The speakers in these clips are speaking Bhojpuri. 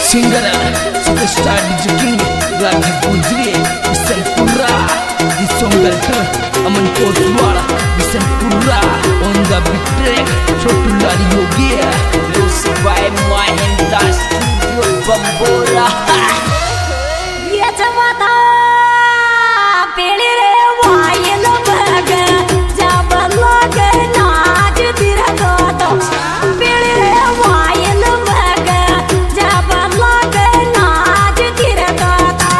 Singer superstar DJ King lagi pujri Bisan pura di Songgalter Aman Koswara Bisan pura on the beat track Chotu Lari Yogi Lucy by Mahendra Studio Bambora Ya jawata pili re wail baga jabal laga naaj tira gato pili re wail baga jabal laga naaj tira gato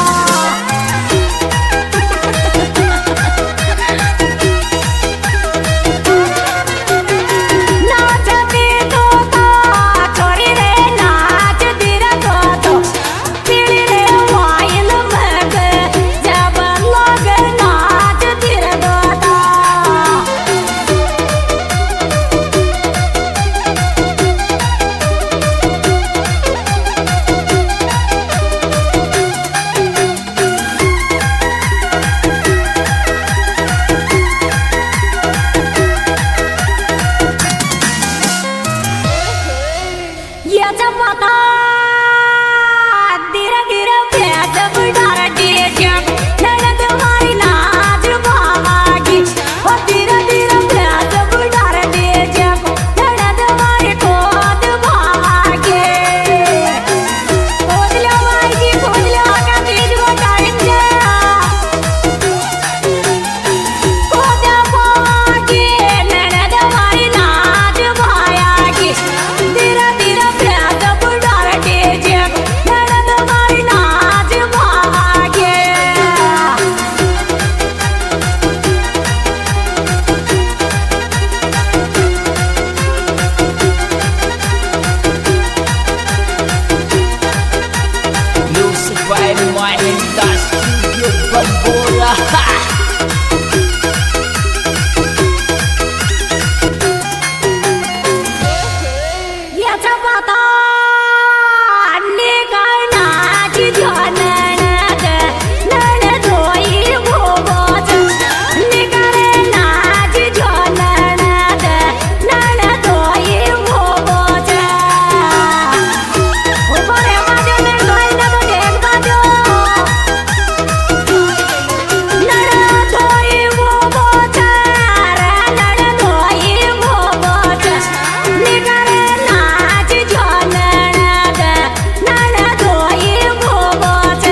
naaj tiro ta chori re naaj tira gato pili re wail baga jabal laga naaj tira gato Ya jabata dira dira pyad budar dija nana tumhari naaz bhavagi o dira dira pyad budar dija nana tumhari khod bhavagi khod liya bhai khod liya ka teej batainge khod bhavagi nana tumhari naaz bhavagi dira dira pyad budar dija nana tumhari naaz bhavagi Lucy by Mahendra Studio Bambora Ya jabata nikai naaj janana nana doi bhobat nikare naaj janana nana doi bhobat upare bajo ne koi na to dekh bajo nana doi bhobat nana doi bhobat nikare naaj janana nana doi bhobat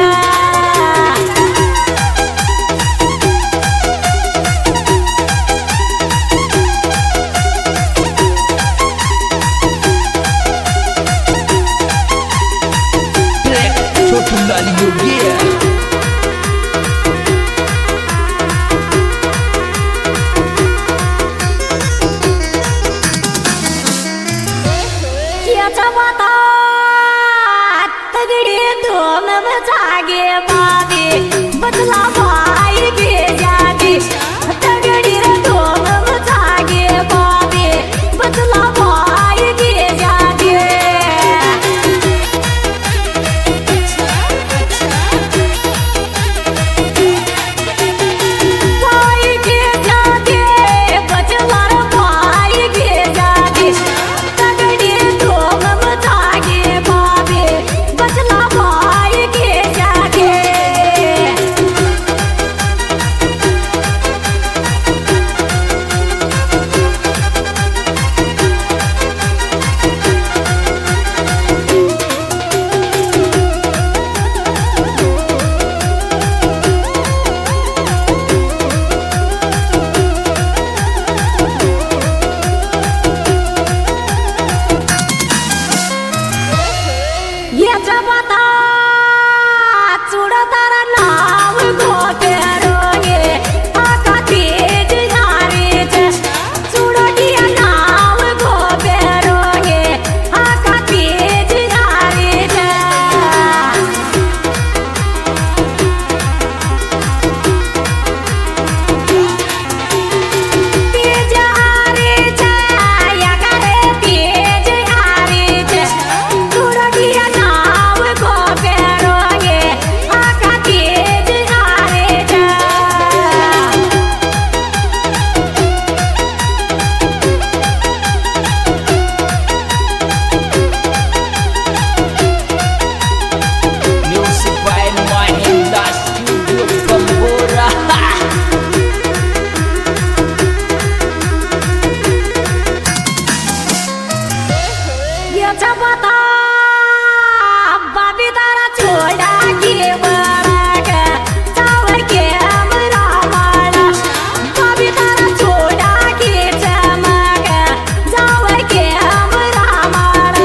track Chotu Lari Yogi Ya jabata tagdi dhum bajage babe badla bhai ke jaage tagdi dhum bajage babe badla bhai ke jaage bhai ke jaage badla bhai ke jaage tagdi dhum bajage babe badla bhai ke jaage Ya jabata chudara naam gote roge aka teej yare je chudodiya naam gote roge aka teej yare je teej yare je ya kare teej yare je chudodiya naam gote roge aka पता बाबी तारा छोड़ा के वरग चावर के हमरा माला बाबी तारा छोड़ा के चमक चावर के हमरा माला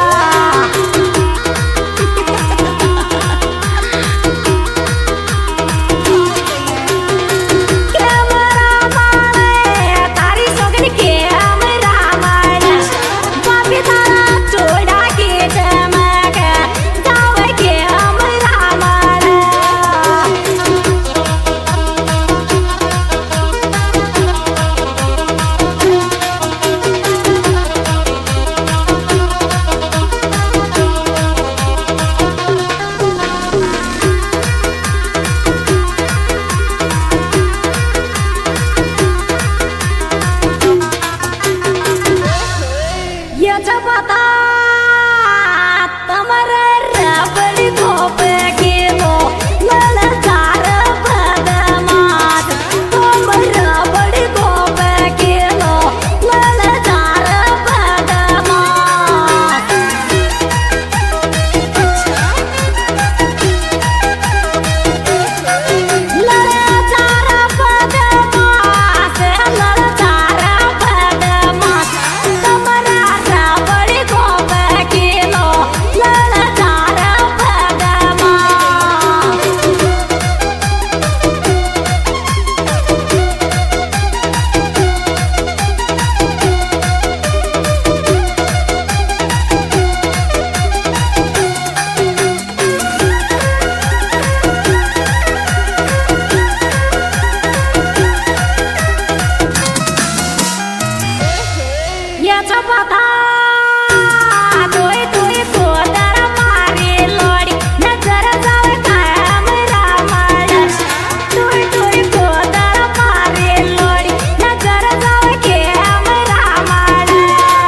के हमरा माला तारी सोगन के हमरा माला बाबी तारा छोड़ा के चमक चावर के हमरा माला याचा पता तमर रबड गोप गेलो ललचार बदमाश तमर रबड गोप गेलो ललचार बदमाश ललचार बदमाश ललचार बदमाश तमरा रबड गोप गेलो ललचार बदमाश याचा पता तोय तोय कोदर मारे लोडी नजर जावे कायम रामाला तोय तोय कोदर मारे लोडी नजर जावे कायम रामाला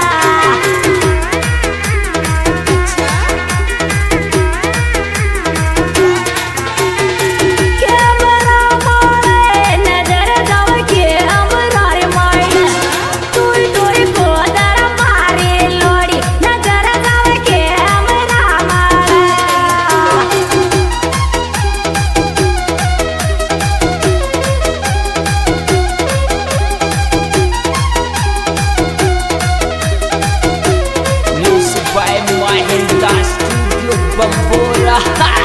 कैमरा मारे नजर जावे कायम रे मायला तोय तोय कोदर मारे लोडी नजर जावे कायम रामाला Music by Mahindra Studio Bambora.